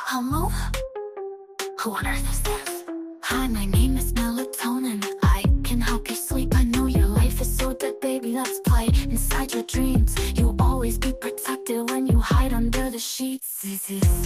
Hello? Who on earth is this? Hi, my name is Melatonin. I can help you sleep. I know your life is so dead, baby. Let's play inside your dreams. You'll always be protected when you hide under the sheets.